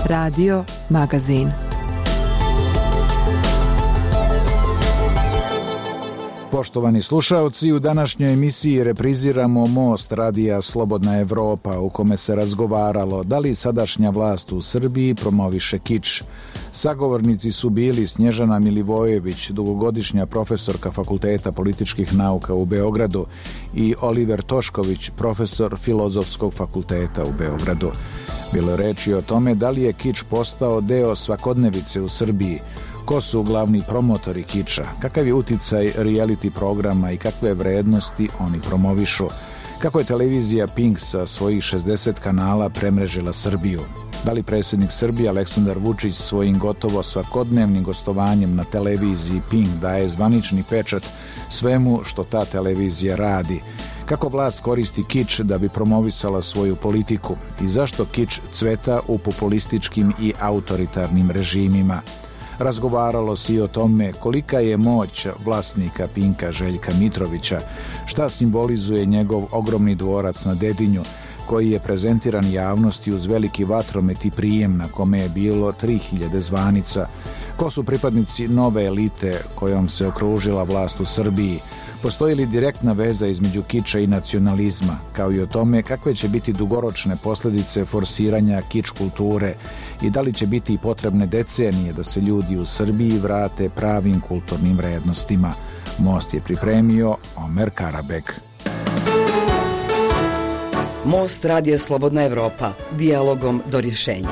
Radio Magazin. Poštovani slušaoci, u današnjoj emisiji repriziramo Most radija Slobodna Evropa, u kome se razgovaralo da li sadašnja vlast u Srbiji promoviše kič. Sagovornici su bili Snježana Milivojević, dugogodišnja profesorka Fakulteta političkih nauka u Beogradu, i Oliver Tošković, profesor Filozofskog fakulteta u Beogradu. Bilo je reči o tome da li je kič postao deo svakodnevice u Srbiji, ko su glavni promotori kiča, kakav je uticaj reality programa i kakve vrednosti oni promovišu, kako je televizija Pink sa svojih 60 kanala premrežila Srbiju, da li predsjednik Srbije Aleksandar Vučić svojim gotovo svakodnevnim gostovanjem na televiziji Pink daje zvanični pečat svemu što ta televizija radi, kako vlast koristi kič da bi promovisala svoju politiku i zašto kič cveta u populističkim i autoritarnim režimima. Razgovaralo se i o tome kolika je moć vlasnika Pinka Željka Mitrovića, šta simbolizuje njegov ogromni dvorac na Dedinju, koji je prezentiran javnosti uz veliki vatromet i prijem na kome je bilo 3000 zvanica, ko su pripadnici nove elite kojom se okružila vlast u Srbiji, postoji li direktna veza između kiča i nacionalizma, kao i o tome kakve će biti dugoročne posljedice forsiranja kič kulture i da li će biti potrebne decenije da se ljudi u Srbiji vrate pravim kulturnim vrednostima. Most je pripremio Omer Karabek. Most radija Slobodna Evropa, dijalogom do rješenja.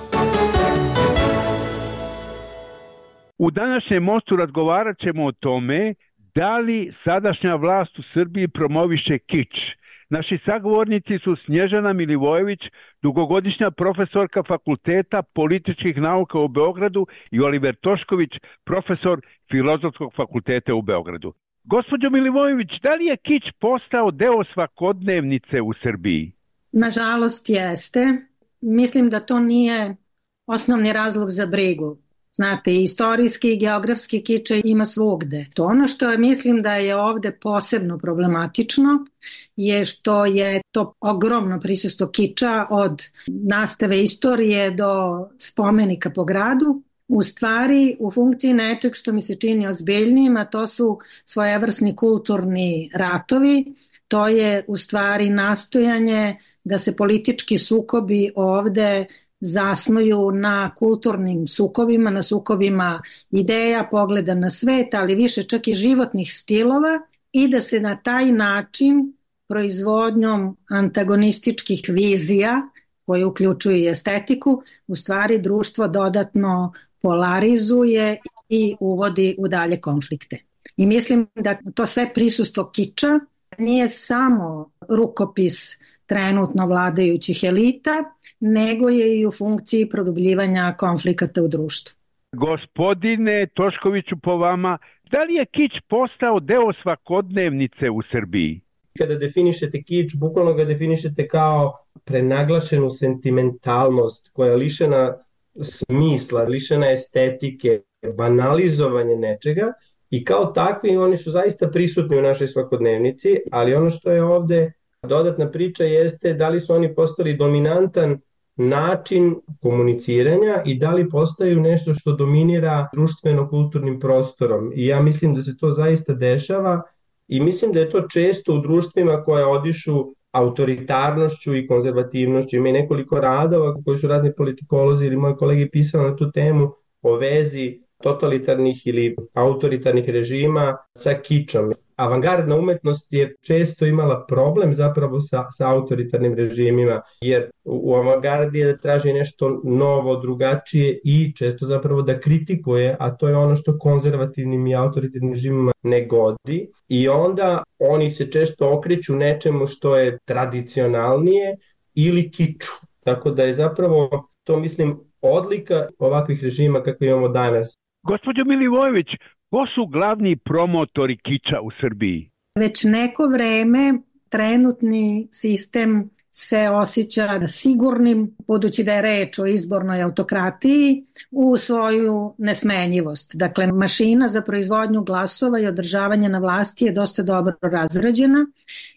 U današnjem Mostu razgovarat ćemo o tome da li sadašnja vlast u Srbiji promoviše kič. Naši sagovornici su Snježana Milivojević, dugogodišnja profesorka Fakulteta političkih nauka u Beogradu, i Oliver Tošković, profesor Filozofskog fakulteta u Beogradu. Gospođo Milivojević, da li je kič postao deo svakodnevnice u Srbiji? Nažalost jeste. Mislim da to nije osnovni razlog za brigu. Znate, istorijski i geografski kič ima svugde. To ono što mislim da je ovde posebno problematično je što je to ogromno prisustvo kiča od nastave istorije do spomenika po gradu, u stvari u funkciji nečeg što mi se čini ozbiljnijim, a to su svojevrsni kulturni ratovi. To je u stvari nastojanje da se politički sukobi ovde zasnuju na kulturnim sukobima, na sukobima ideja, pogleda na svet, ali više čak i životnih stilova, i da se na taj način proizvodnjom antagonističkih vizija, koje uključuju i estetiku, u stvari društvo dodatno polarizuje i uvodi u dalje konflikte. I mislim da to sve prisustvo kiča nije samo rukopis trenutno vladajućih elita, nego je i u funkciji produbljivanja konflikata u društvu. Gospodine Toškoviću, po vama, da li je kič postao deo svakodnevnice u Srbiji? Kada definišete kič, bukvalno ga definišete kao prenaglašenu sentimentalnost koja je lišena smisla, lišena estetike, banalizovanje nečega, i kao takvi oni su zaista prisutni u našoj svakodnevnici, ali ono što je ovde dodatna priča jeste da li su oni postali dominantan način komuniciranja i da li postaju nešto što dominira društveno-kulturnim prostorom. I ja mislim da se to zaista dešava i mislim da je to često u društvima koje odišu autoritarnošću i konzervativnošću. Ima nekoliko radova koji su razni politikolozi ili moji kolege pisali na tu temu o vezi totalitarnih ili autoritarnih režima sa kičom. Avangardna umetnost je često imala problem zapravo sa autoritarnim režimima, jer u avangardi je da traži nešto novo, drugačije i često zapravo da kritikuje, a to je ono što konzervativnim i autoritarnim režimima ne godi, i onda oni se često okreću nečemu što je tradicionalnije ili kiču. Tako da je zapravo to, mislim, odlika ovakvih režima kakve imamo danas. Gospođo Milivojević, ko su glavni promotori kiča u Srbiji? Već neko vreme trenutni sistem se osjeća sigurnim, budući da je reč o izbornoj autokratiji, u svoju nesmenjivost. Dakle, mašina za proizvodnju glasova i održavanje na vlasti je dosta dobro razrađena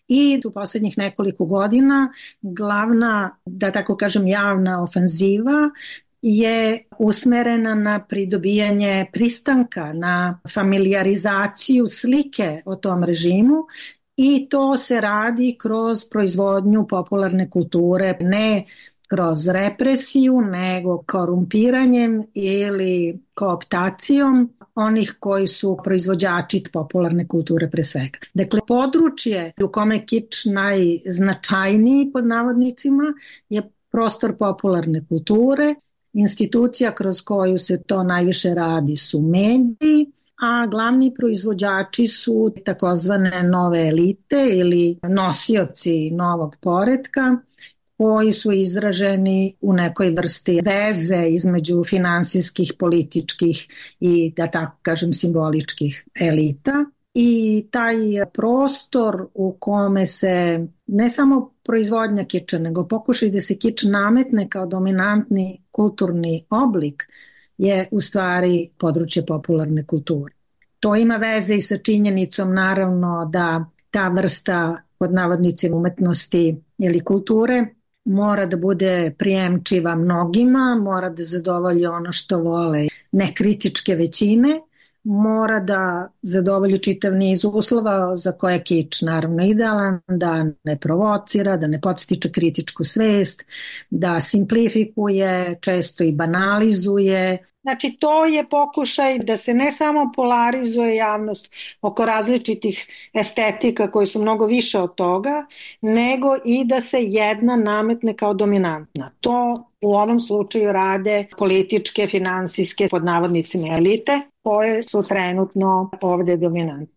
i u posljednjih nekoliko godina glavna, da tako kažem, javna ofenziva je usmerena na pridobijanje pristanka, na familijarizaciju slike o tom režimu i to se radi kroz proizvodnju popularne kulture, ne kroz represiju, nego korumpiranjem ili kooptacijom onih koji su proizvođači popularne kulture pre svega. Dakle, područje u kome kič najznačajniji pod navodnicima je prostor popularne kulture. Institucija kroz koju se to najviše radi su mediji, a glavni proizvođači su takozvane nove elite ili nosioci novog poretka koji su izraženi u nekoj vrsti veze između finansijskih, političkih i, da tako kažem, simboličkih elita. I taj prostor u kome se ne samo proizvodnja kiča, nego pokušaj da se kič nametne kao dominantni kulturni oblik je u stvari područje popularne kulture. To ima veze i sa činjenicom naravno da ta vrsta pod navodnicima umetnosti ili kulture mora da bude prijemčiva mnogima, mora da zadovolji ono što vole nekritičke većine, mora da zadovolji čitav niz uslova za koje je kič naravno idealan, da ne provocira, da ne podstiče kritičku svest, da simplifikuje, često i banalizuje. Znači, to je pokušaj da se ne samo polarizuje javnost oko različitih estetika koji su mnogo više od toga, nego i da se jedna nametne kao dominantna. To u ovom slučaju rade političke, finansijske, pod navodnicima elite, koje su trenutno ovde dominantne.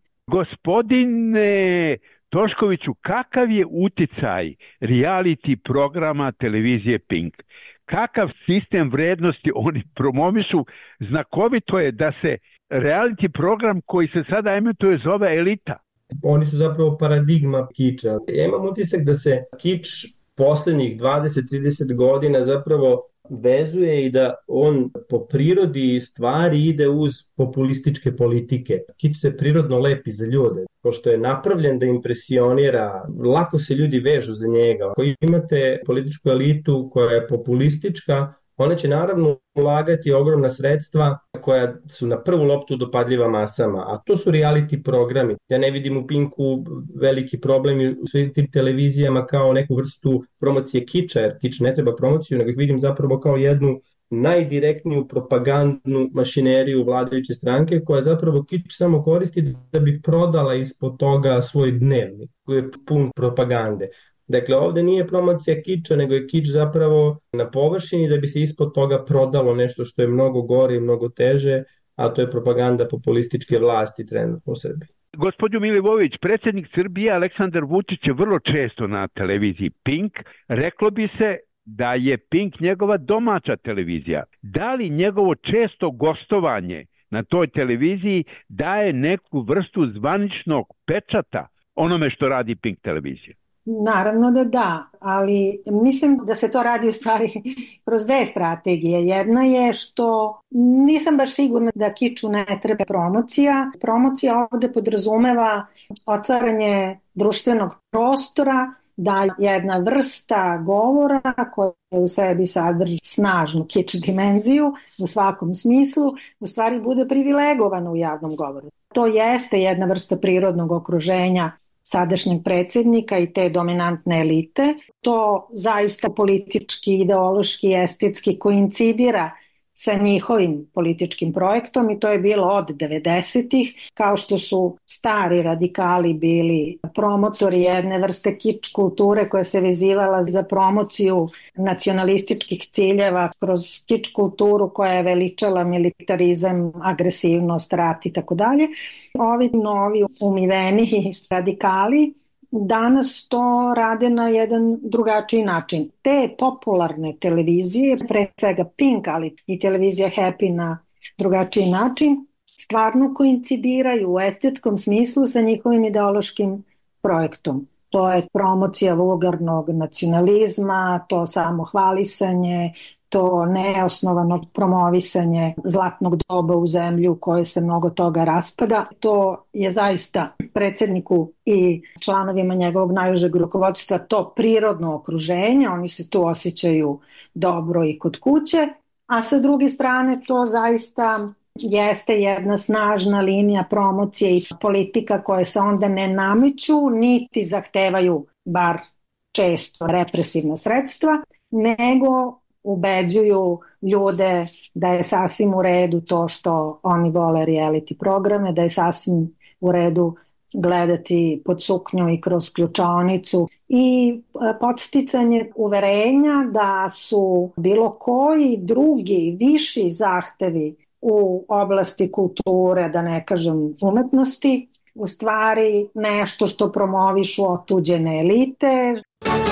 Gospodine Toškoviću, kakav je uticaj reality programa televizije Pink? Kakav sistem vrednosti oni promovišu? Znakovito je da se reality program koji se sada emituje zove Elita. Oni su zapravo paradigma kiča. Ja imam utisak da se kič poslednjih 20-30 godina zapravo vezuje i da on po prirodi stvari ide uz populističke politike. Kič se prirodno lepi za ljude, pošto je napravljen da impresionira, lako se ljudi vežu za njega. Ako imate političku elitu koja je populistička, ona će naravno ulagati ogromna sredstva koja su na prvu loptu dopadljiva masama, a to su reality programi. Ja ne vidim u Pinku veliki problem u svim tim televizijama kao neku vrstu promocije kiča, jer kič ne treba promociju, nego ih vidim zapravo kao jednu najdirektniju propagandnu mašineriju vladajuće stranke koja zapravo kič samo koristi da bi prodala ispod toga svoj dnevnik koji je pun propagande. Dakle, ovde nije promocija kiča, nego je kič zapravo na površini da bi se ispod toga prodalo nešto što je mnogo gore i mnogo teže, a to je propaganda populističke vlasti trenutno u Srbiji. Gospodin Milivojević, predsjednik Srbije Aleksandar Vučić je vrlo često na televiziji Pink. Reklo bi se da je Pink njegova domaća televizija. Da li njegovo često gostovanje na toj televiziji daje neku vrstu zvaničnog pečata onome što radi Pink televizija? Naravno da, ali mislim da se to radi u stvari kroz dve strategije. Jedna je što nisam baš sigurna da kiču ne treba promocija. Promocija ovde podrazumeva otvaranje društvenog prostora, da jedna vrsta govora koja u sebi sadrži snažnu kič dimenziju u svakom smislu, u stvari bude privilegovana u javnom govoru. To jeste jedna vrsta prirodnog okruženja sadašnjeg predsjednika i te dominantne elite. To zaista politički, ideološki, estetski koincidira sa njihovim političkim projektom i to je bilo od 90-ih, kao što su stari radikali bili promotori jedne vrste kič kulture koja se vezivala za promociju nacionalističkih ciljeva kroz kič kulturu koja je veličala militarizam, agresivnost, rat i tako dalje. Ovi novi umiveni radikali danas to rade na jedan drugačiji način. Te popularne televizije, pre svega Pink, ali i televizija Happy na drugačiji način, stvarno koincidiraju u estetskom smislu sa njihovim ideološkim projektom. To je promocija vulgarnog nacionalizma, to samohvalisanje, to neosnovano promovisanje zlatnog doba u zemlji u kojoj se mnogo toga raspada. To je zaista predsjedniku i članovima njegovog najužeg rukovodstva to prirodno okruženje, oni se tu osjećaju dobro i kod kuće, a sa druge strane to zaista jeste jedna snažna linija promocije i politika koje se onda ne nameću niti zahtevaju bar često represivna sredstva, nego ubeđuju ljude da je sasvim u redu to što oni vole reality programe, da je sasvim u redu gledati pod suknju i kroz ključaonicu i podsticanje uverenja da su bilo koji drugi viši zahtevi u oblasti kulture, da ne kažem umetnosti, u stvari nešto što promovišu otuđene elite.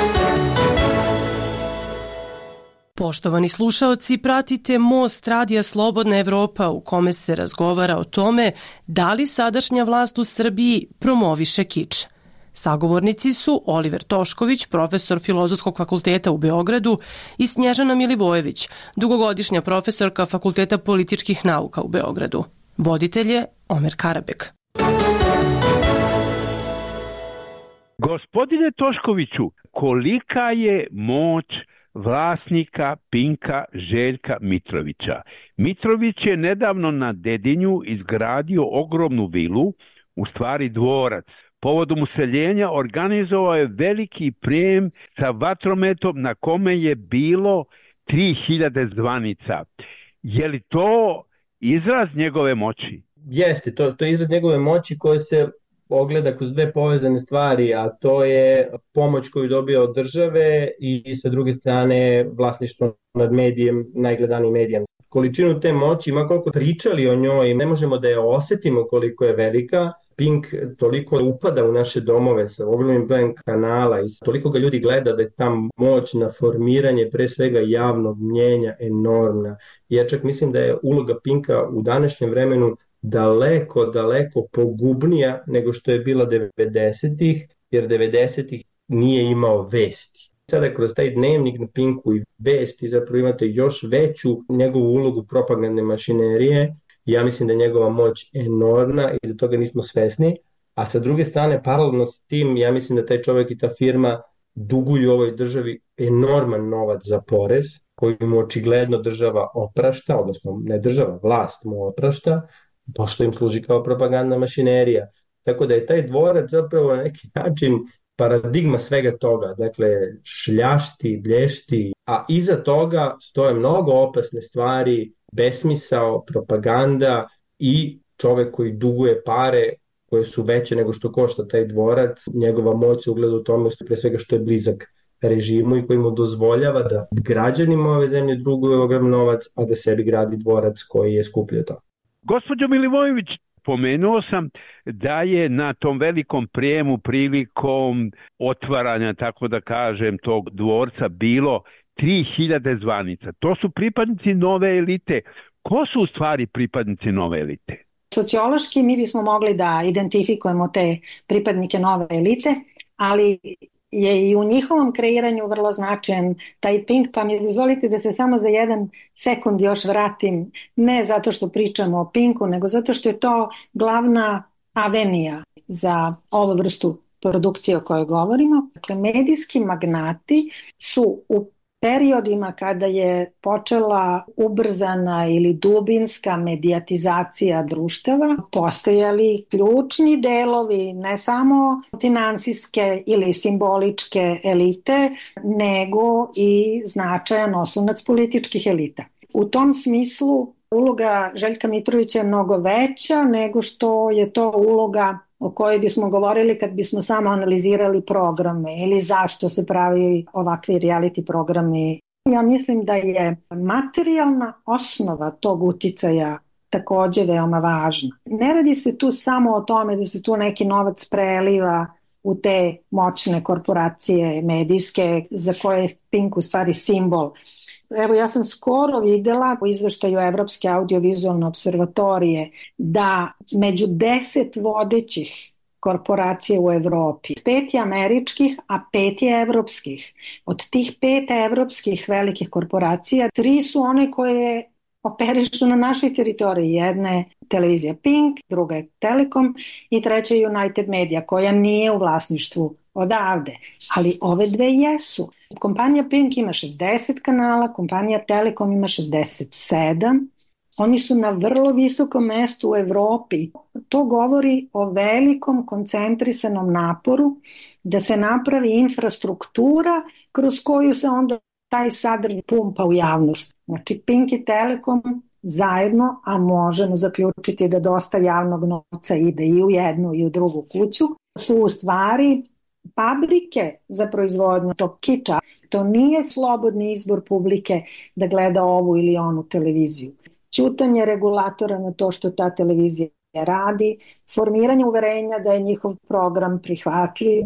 Poštovani slušaoci, pratite Most Radija Slobodna Evropa u kome se razgovara o tome da li sadašnja vlast u Srbiji promoviše kič. Sagovornici su Oliver Tošković, profesor Filozofskog fakulteta u Beogradu, i Snježana Milivojević, dugogodišnja profesorka Fakulteta političkih nauka u Beogradu. Voditelj je Omer Karabek. Gospodine Toškoviću, kolika je moć vlasnika Pinka Željka Mitrovića? Mitrović je nedavno na Dedinju izgradio ogromnu vilu, u stvari dvorac. Povodom useljenja organizovao je veliki prijem sa vatrometom na kome je bilo 3000 zvanica. Je li to izraz njegove moći? Jeste, to je izraz njegove moći koji se ogleda kroz dve povezane stvari, a to je pomoć koju dobija od države i sa druge strane vlasništvo nad medijem, najgledanijim medijem. Količinu te moći, ma koliko pričali o njoj, ne možemo da je osetimo koliko je velika. Pink toliko upada u naše domove sa ogromnim brojem kanala i toliko ga ljudi gleda da je ta moć na formiranje pre svega javnog mnjenja enormna. Ja čak mislim da je uloga Pinka u današnjem vremenu daleko pogubnija nego što je bila 90-ih, jer 90-ih nije imao vesti. Sada kroz taj dnevnik na Pinku i vesti zapravo imate još veću njegovu ulogu propagandne mašinerije. Ja mislim da je njegova moć enormna i da toga nismo svesni, a sa druge strane paralelno s tim ja mislim da taj čovjek i ta firma duguju ovoj državi enorman novac za porez koji mu očigledno država oprašta, odnosno ne država, vlast mu oprašta, pošto im služi kao propagandna mašinerija. Tako da je taj dvorac zapravo na neki način paradigma svega toga, dakle šljašti, blješti, a iza toga stoje mnogo opasne stvari, besmisao, propaganda i čovek koji duguje pare koje su veće nego što košta taj dvorac. Njegova moć se ugleda u tome pre svega što je blizak režimu i koji mu dozvoljava da građanima ove zemlje druguje ogrom novac, a da sebi gradi dvorac koji je skuplji od toga. Gospođo Milivojević, pomenuo sam da je na tom velikom prijemu prilikom otvaranja, tako da kažem, tog dvorca bilo 3000 zvanica. To su pripadnici nove elite. Ko su u stvari pripadnici nove elite? Sociološki mi bismo mogli da identifikujemo te pripadnike nove elite, ali je i u njihovom kreiranju vrlo značajan taj Pink, pa mi dozvolite da se samo za jedan sekund još vratim, ne zato što pričamo o Pinku, nego zato što je to glavna avenija za ovu vrstu produkcije o kojoj govorimo. Dakle, medijski magnati su u periodima kada je počela ubrzana ili dubinska medijatizacija društava, postojali ključni delovi ne samo finansijske ili simboličke elite, nego i značajan oslonac političkih elita. U tom smislu uloga Željka Mitrovića je mnogo veća nego što je to uloga o kojoj bismo govorili kad bismo samo analizirali programe ili zašto se pravi ovakvi reality programi. Ja mislim da je materijalna osnova tog uticaja takođe veoma važna. Ne radi se tu samo o tome da se tu neki novac preliva u te moćne korporacije medijske za koje je Pink u stvari simbol. Evo, ja sam skoro videla u izveštaju Evropske audiovizualne observatorije da među 10 vodećih korporacija u Evropi, 5 je američkih, a 5 je evropskih. Od tih 5 evropskih velikih korporacija, 3 su one koje operišu na našoj teritoriji. Jedna je televizija Pink, druga je Telekom i treća je United Media, koja nije u vlasništvu odavde, ali ove dve jesu. Kompanija Pink ima 60 kanala, kompanija Telekom ima 67. Oni su na vrlo visokom mestu u Evropi. To govori o velikom koncentrisanom naporu da se napravi infrastruktura kroz koju se onda taj sadržaj pumpa u javnost. Znači Pink i Telekom zajedno, a možemo zaključiti da dosta javnog novca ide i u jednu i u drugu kuću, su u stvari fabrike za proizvodnju tog kiča. To nije slobodni izbor publike da gleda ovu ili onu televiziju. Ćutanje regulatora na to što ta televizija radi, formiranje uverenja da je njihov program prihvatljiv,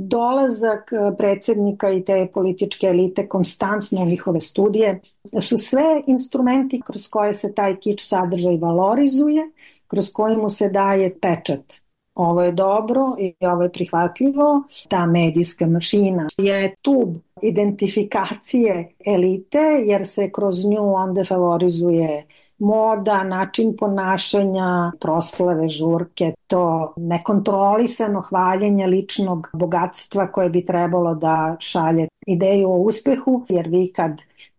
dolazak predsjednika i te političke elite konstantno u njihove studije, da su sve instrumenti kroz koje se taj kič sadržaj valorizuje, kroz koji mu se daje pečat. Ovo je dobro i ovo je prihvatljivo. Ta medijska mašina je tub identifikacije elite, jer se kroz nju onda favorizuje moda, način ponašanja, proslave, žurke, to nekontrolisano hvaljenje ličnog bogatstva koje bi trebalo da šalje ideju o uspehu, jer vi kad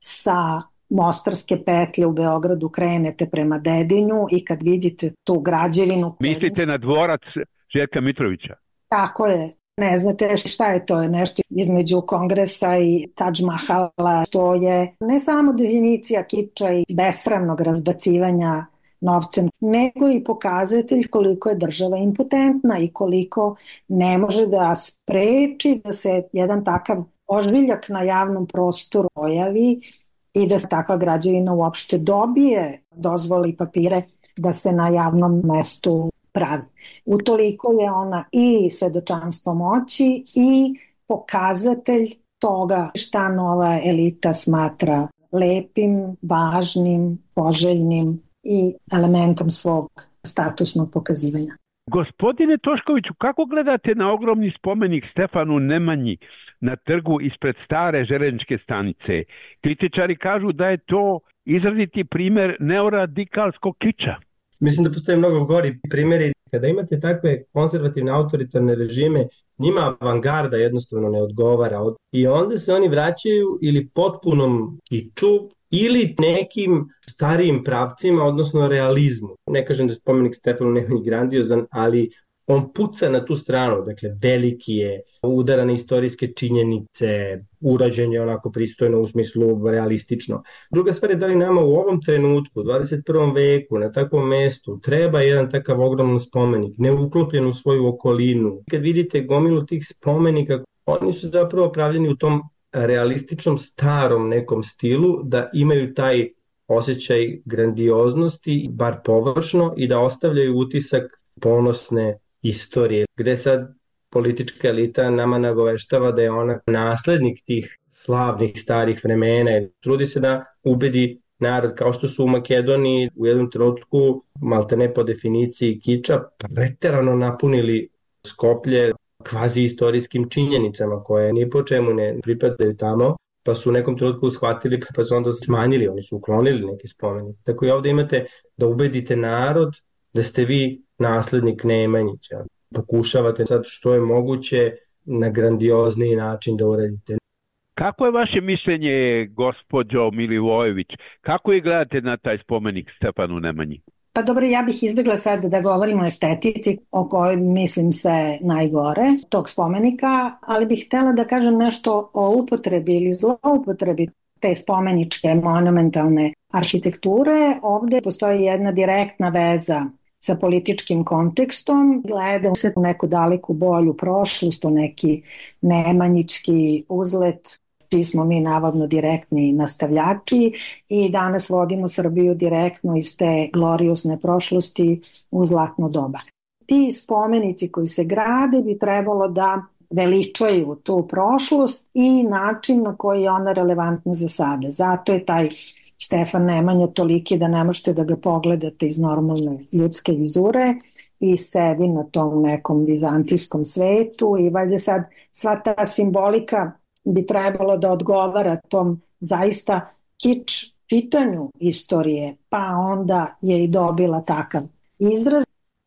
sa Mostarske petlje u Beogradu krenete prema Dedinju i kad vidite tu građevinu... Mislite na dvorac Željka Mitrovića? Tako je. Ne znate šta je to, nešto između Kongresa i Taj Mahala, to je ne samo definicija kiča i besramnog razbacivanja novcem, nego i pokazatelj koliko je država impotentna i koliko ne može da spreči da se jedan takav ožbiljak na javnom prostoru pojavi i da se takva građevina uopšte dobije dozvoli papire da se na javnom mestu pravi. Utoliko je ona i svedočanstvo moći i pokazatelj toga šta nova elita smatra lepim, važnim, poželjnim i elementom svog statusnog pokazivanja. Gospodine Toškoviću, kako gledate na ogromni spomenik Stefanu Nemanji na trgu ispred stare železničke stanice? Kritičari kažu da je to izraziti primer neoradikalskog kiča. Mislim da postoje mnogo gori primjeri. Kada imate takve konzervativne autoritarne režime, njima avangarda jednostavno ne odgovara. I onda se oni vraćaju ili potpunom kiču ili nekim starijim pravcima, odnosno realizmu. Ne kažem da je spomenik Stefanu Nemanji grandiozan, ali on puca na tu stranu, dakle veliki je, udara na istorijske činjenice, urađen je onako pristojno u smislu realistično. Druga stvar je da li nama u ovom trenutku, u 21. veku, na takvom mestu, treba jedan takav ogroman spomenik, neuklopljen u svoju okolinu. Kad vidite gomilu tih spomenika, oni su zapravo pravljeni u tom realističnom starom nekom stilu, da imaju taj osjećaj grandioznosti, bar površno, i da ostavljaju utisak ponosne istorije, gde sad politička elita nama nagoveštava da je ona naslednik tih slavnih starih vremena. Trudi se da ubedi narod, kao što su u Makedoniji u jednom trenutku, maltene po definiciji kiča, preterano napunili Skoplje kvazi istorijskim činjenicama koje ni po čemu ne pripadaju tamo, pa su u nekom trenutku shvatili, pa su onda smanjili, oni su uklonili neki spomenik. Tako i ovde imate da ubedite narod da ste vi naslednik Nemanjića. Pokušavate sad što je moguće na grandiozniji način da uradite. Kako je vaše mišljenje, gospođo Milivojević? Kako je gledate na taj spomenik Stefanu Nemanji? Pa dobro, ja bih izbjegla sad da govorimo o estetici o kojoj mislim sve najgore tog spomenika, ali bih htjela da kažem nešto o upotrebi ili zloupotrebi te spomeničke monumentalne arhitekture. Ovdje postoji jedna direktna veza sa političkim kontekstom, gleda se u neku daleku bolju prošlost, u neki nemanjički uzlet, čiji smo mi navodno direktni nastavljači i danas vodimo Srbiju direktno iz te gloriosne prošlosti u zlatno doba. Ti spomenici koji se grade bi trebalo da veličaju tu prošlost i način na koji je ona relevantna za sada. Zato je taj Stefan Nemanja toliki da ne možete da ga pogledate iz normalne ljudske vizure i sedi na tom nekom vizantijskom svetu i valjda sad sva ta simbolika bi trebalo da odgovara tom zaista kič čitanju istorije, pa onda je i dobila takav izraz.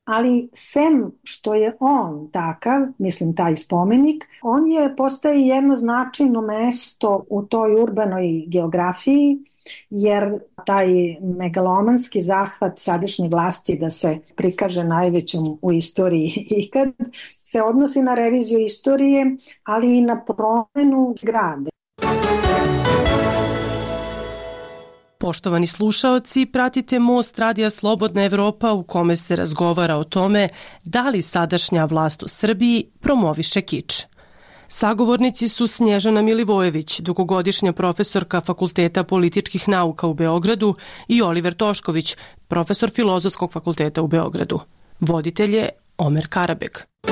ali sem što je on takav, mislim taj spomenik, on postaje jedno značajno mesto u toj urbanoj geografiji, jer taj megalomanski zahvat sadašnje vlasti da se prikaže najvećom u istoriji ikad se odnosi na reviziju istorije, ali i na promenu grada. Poštovani slušaoci, pratite Most Radija Slobodna Evropa u kome se razgovara o tome da li sadašnja vlast u Srbiji promoviše kič. Sagovornici su Snježana Milivojević, dugogodišnja profesorka Fakulteta političkih nauka u Beogradu, i Oliver Tošković, profesor Filozofskog fakulteta u Beogradu. Voditelj je Omer Karabeg.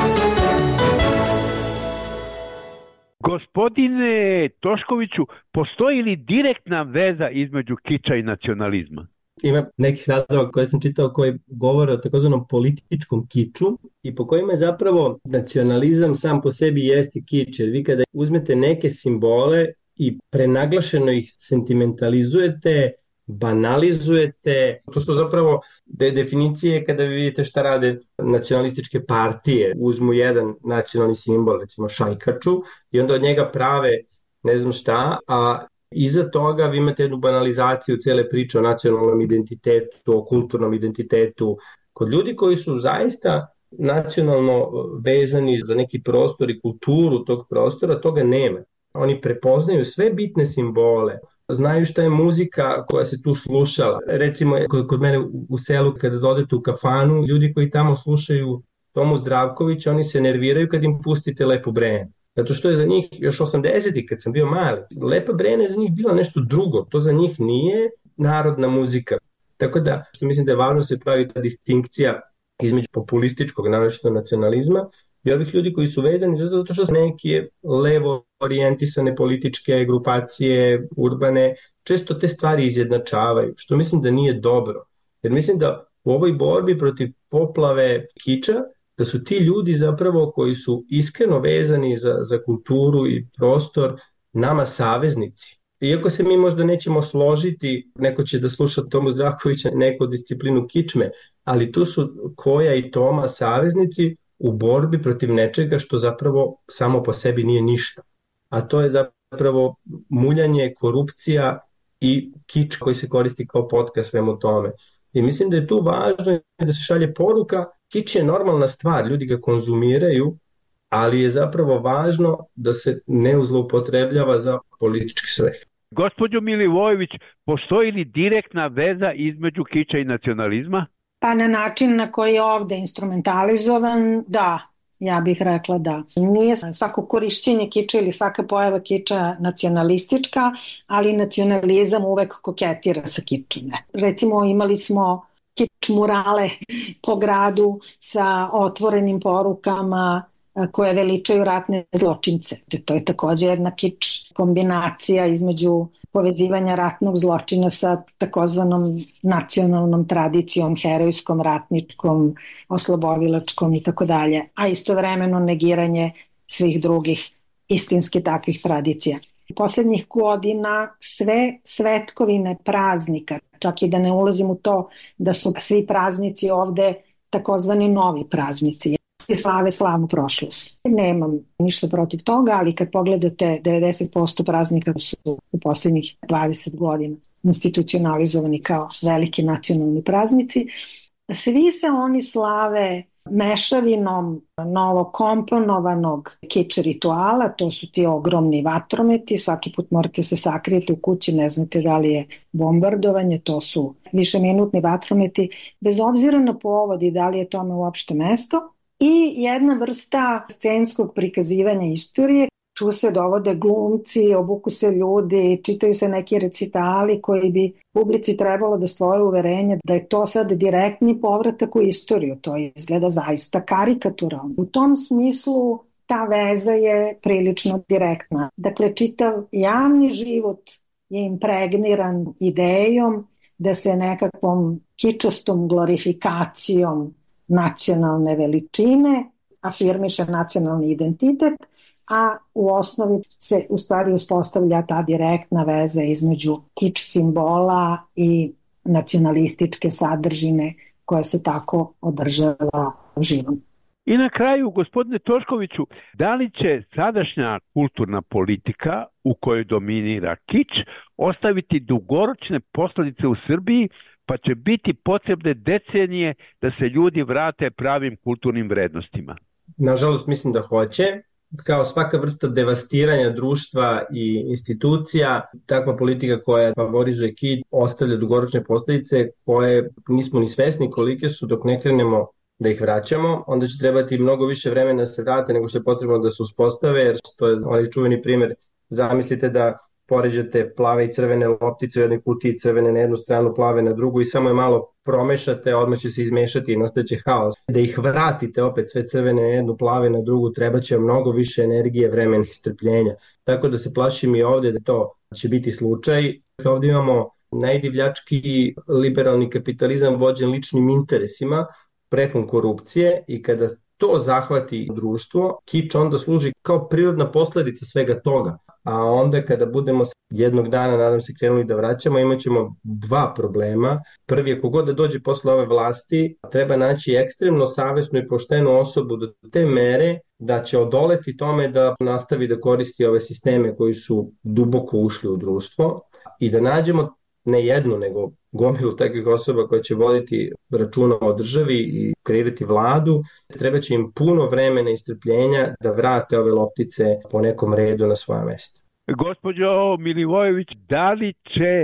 Gospodine Toškoviću, postoji li direktna veza između kiča i nacionalizma? Ima nekih radova koje sam čitao koji govore o takozvanom političkom kiču i po kojima je zapravo nacionalizam sam po sebi jeste kič, jer vi kada uzmete neke simbole i prenaglašeno ih sentimentalizujete, banalizujete, to su zapravo definicije kada vi vidite šta rade nacionalističke partije, uzmu jedan nacionalni simbol, recimo šajkaču, i onda od njega prave ne znam šta, a iza toga vi imate jednu banalizaciju cele priče o nacionalnom identitetu, o kulturnom identitetu. Kod ljudi koji su zaista nacionalno vezani za neki prostor i kulturu tog prostora, toga nema. Oni prepoznaju sve bitne simbole, znaju šta je muzika koja se tu slušala. Recimo, kod mene u selu, kada dodete u kafanu, ljudi koji tamo slušaju Tomu Zdravkovića, oni se nerviraju kad im pustite Lepo Brene. Zato što je za njih, još 80-ih kad sam bio mali, Lepa Brena je za njih bila nešto drugo. To za njih nije narodna muzika. Tako da, što mislim da je važno se pravi ta distinkcija između populističkog, naročito nacionalizma, i ovih ljudi koji su vezani zato što su neke levo orijentisane političke grupacije, urbane, često te stvari izjednačavaju, što mislim da nije dobro. Jer mislim da u ovoj borbi protiv poplave kiča, da su ti ljudi zapravo koji su iskreno vezani za kulturu i prostor nama saveznici. Iako se mi možda nećemo složiti, neko će da sluša Tomu Zdravkovića, neko disciplinu kičme, ali tu su Koja i Toma saveznici u borbi protiv nečega što zapravo samo po sebi nije ništa. A to je zapravo muljanje, korupcija i kič koji se koristi kao potka svemu tome. I mislim da je tu važno da se šalje poruka, kič je normalna stvar, ljudi ga konzumiraju, ali je zapravo važno da se ne zloupotrebljava za politički svrhe. Gospođo Milivojević, postoji li direktna veza između kiča i nacionalizma? Pa na način na koji je ovde instrumentalizovan, da, ja bih rekla da. Nije svako korišćenje kiča ili svaka pojava kiča nacionalistička, ali nacionalizam uvek koketira sa kičom. Recimo imali smo kič murale po gradu sa otvorenim porukama koje veličaju ratne zločince. To je takođe jedna kič kombinacija između povezivanja ratnog zločina sa takozvanom nacionalnom tradicijom, herojskom, ratničkom, oslobodilačkom i tako dalje, a istovremeno negiranje svih drugih istinski takvih tradicija. Poslednjih godina sve svetkovine praznika, čak i da ne ulazim u to da su svi praznici ovde takozvani novi praznici, slave slavnu prošlost. Nemam ništa protiv toga, ali kad pogledate 90% praznika su u poslednjih 20 godina institucionalizovani kao veliki nacionalni praznici, svi se oni slave mešavinom novokomponovanog kič rituala, to su ti ogromni vatrometi, svaki put morate se sakrijeti u kući, ne znate da li je bombardovanje, to su višeminutni vatrometi, bez obzira na povod i da li je tome uopšte mesto. I jedna vrsta scenskog prikazivanja istorije, tu se dovode glumci, obuku se ljudi, čitaju se neki recitali koji bi publici trebalo da stvore uverenje da je to sad direktni povratak u istoriju. To izgleda zaista karikaturalno. U tom smislu ta veza je prilično direktna. Dakle, čitav javni život je impregniran idejom da se nekakvom kičastom glorifikacijom nacionalne veličine afirmiše nacionalni identitet, a u osnovi se u stvari uspostavlja ta direktna veza između kič simbola i nacionalističke sadržine koja se tako održava živom. I na kraju, gospodine Toškoviću, da li će sadašnja kulturna politika u kojoj dominira kič ostaviti dugoročne posljedice u Srbiji, pa će biti potrebne decenije da se ljudi vrate pravim kulturnim vrednostima? Nažalost, mislim da hoće. Kao svaka vrsta devastiranja društva i institucija, takva politika koja favorizuje kič ostavlja dugoročne posljedice koje nismo ni svesni kolike su dok ne krenemo da ih vraćamo. Onda će trebati mnogo više vremena da se vrate nego što je potrebno da se uspostave, jer to je onaj čuveni primjer. Zamislite da poređate plave i crvene loptice u jednoj kutiji, crvene na jednu stranu, plave na drugu i samo je malo promešate, odmah će se izmešati i nastaće haos. Da ih vratite opet sve crvene na jednu, plave na drugu, treba će mnogo više energije, vremena i strpljenja. Tako da se plašim i ovdje da to će biti slučaj. Ovdje imamo najdivljački liberalni kapitalizam vođen ličnim interesima, prepun korupcije, i kada to zahvati društvo, kič onda služi kao prirodna posljedica svega toga. A onda kada budemo jednog dana, nadam se, krenuli da vraćamo, imat ćemo dva problema. Prvi je, kogod da dođe posle ove vlasti, treba naći ekstremno savesnu i poštenu osobu do te mere da će odoleti tome da nastavi da koristi ove sisteme koji su duboko ušli u društvo, i da nađemo ne jednu, nego gomilu takvih osoba koja će voditi računa o državi i kreirati vladu. Treba će im puno vremena i strpljenja da vrate ove loptice po nekom redu na svoja mesta. Gospođo Milivojević, da li će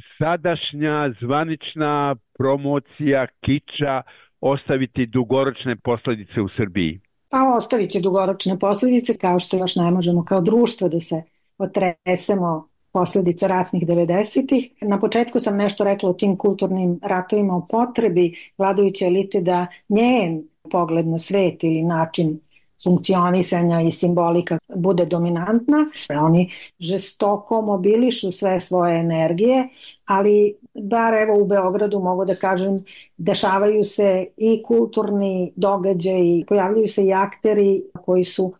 sadašnja zvanična promocija kiča ostaviti dugoročne posljedice u Srbiji? Pa ostavit će dugoročne posljedice, kao što još ne možemo kao društvo da se otresemo posljedica ratnih 90-ih. Na početku sam nešto rekla o tim kulturnim ratovima, o potrebi vladajuće elite da njen pogled na svet ili način funkcionisanja i simbolika bude dominantna. Oni žestoko mobilišu sve svoje energije, ali bar evo u Beogradu mogu da kažem, dešavaju se i kulturni događaji, pojavljaju se i akteri koji su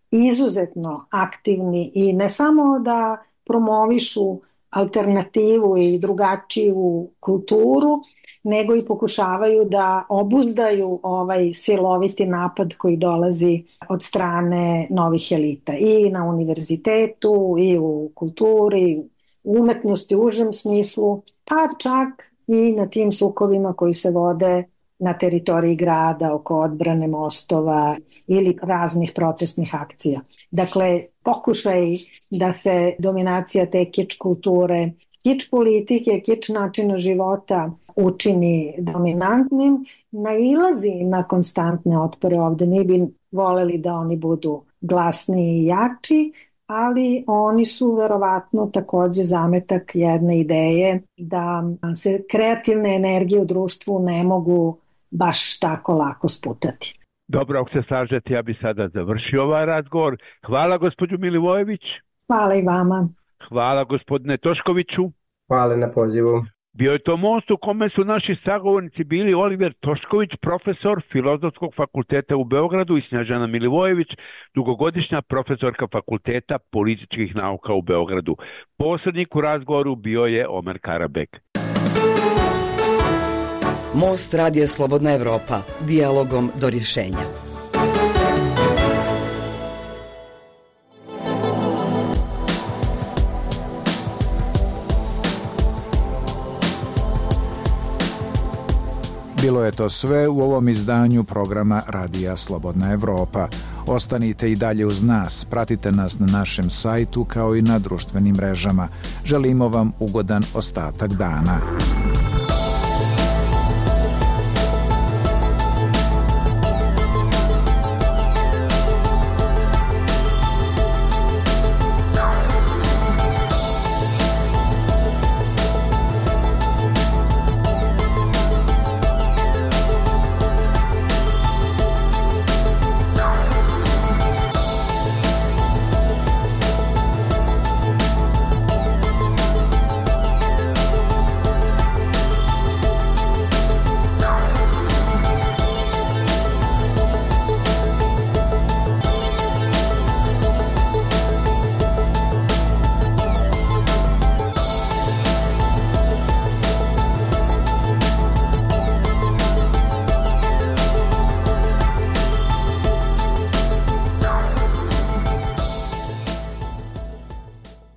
izuzetno aktivni i ne samo da promovišu alternativu i drugačiju kulturu, nego i pokušavaju da obuzdaju ovaj siloviti napad koji dolazi od strane novih elita i na univerzitetu i u kulturi, u umetnosti u užem smislu, pa čak i na tim sukobima koji se vode na teritoriji grada, oko odbrane mostova ili raznih protestnih akcija. Dakle, pokušaj da se dominacija te kič kulture, kič politike, kič načina života učini dominantnim, nailazi na konstantne otpore ovde. Mi bi voleli da oni budu glasniji i jači, ali oni su verovatno takođe zametak jedne ideje da se kreativne energije u društvu ne mogu baš tako lako sputati. Dobro, ako se slažete, ja bi sada završio ovaj razgovor. Hvala gospođu Milivojević. Hvala i vama. Hvala gospodine Toškoviću. Hvala na pozivu. Bio je to most u kome su naši sagovornici bili Oliver Tošković, profesor Filozofskog fakulteta u Beogradu, i Snježana Milivojević, dugogodišnja profesorka Fakulteta političkih nauka u Beogradu. Posrednik u razgovoru bio je Omer Karabek. Most Radija Slobodna Evropa, dijalogom do rješenja. Bilo je to sve u ovom izdanju programa Radija Slobodna Evropa. Ostanite i dalje uz nas, pratite nas na našem sajtu kao i na društvenim mrežama. Želimo vam ugodan ostatak dana.